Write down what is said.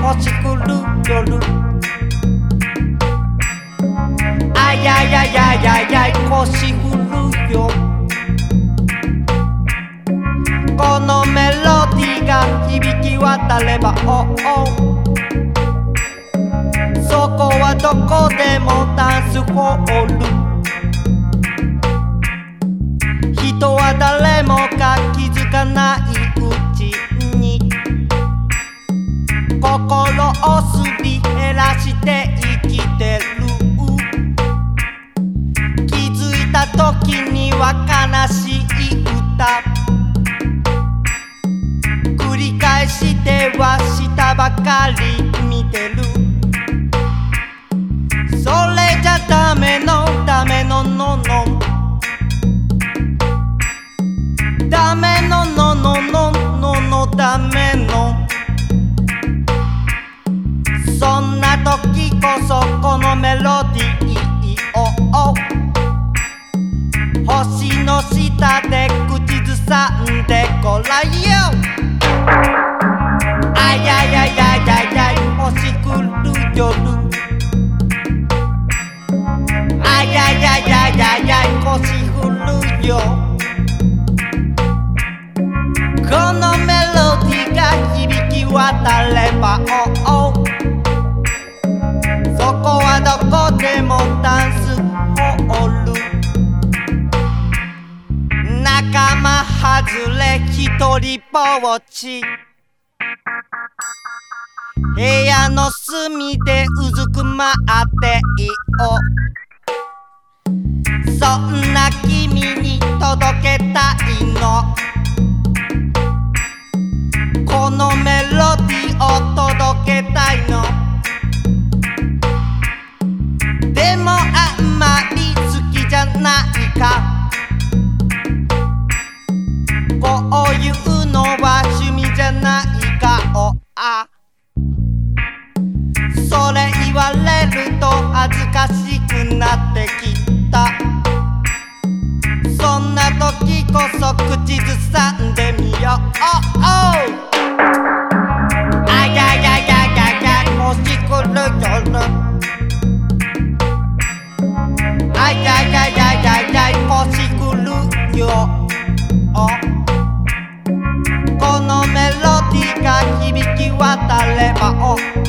星降る夜あややややや星降るよこのメロディーが響き渡ればおおそこはどこでもダンスホール人は誰もが気づかないうちに心をすり減らして生きてる気づいた時には悲しい歌繰り返しては下ばかり見てるそれじゃダメのダメのののダメののののののダメのそんな時こそこのメロディーを星の下で口ずさんでごらんよあややややや星降る夜あややややや星降るよこのメロディーが響き渡ればおおそこはどこでもダンスホール仲間外れ一人ぼっち部屋の隅でうずくまっていようそんな君に届けたいのこのメロディーを届けたいのでもあんまり好きじゃないかこういうのは趣味じゃないかおあそれ言われると恥ずかしくなってきたそんな時こそ口ずさんでみようあややややや星降る夜あややややや星降るよこのメロディーが響き渡れば